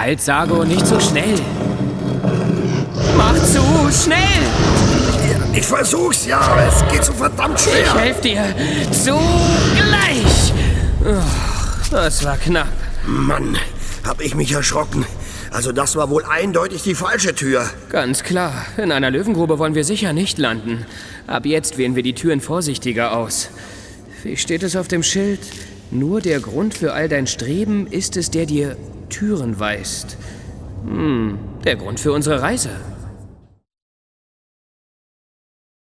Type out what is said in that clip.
Halt, Sago, nicht so schnell. Mach zu, schnell! Ich versuch's ja, aber es geht so verdammt schwer. Ich helf dir. Zugleich! Oh, das war knapp. Mann, hab ich mich erschrocken. Also das war wohl eindeutig die falsche Tür. Ganz klar. In einer Löwengrube wollen wir sicher nicht landen. Ab jetzt wählen wir die Türen vorsichtiger aus. Wie steht es auf dem Schild? Nur der Grund für all dein Streben ist es, der dir Türen weist. Der Grund für unsere Reise.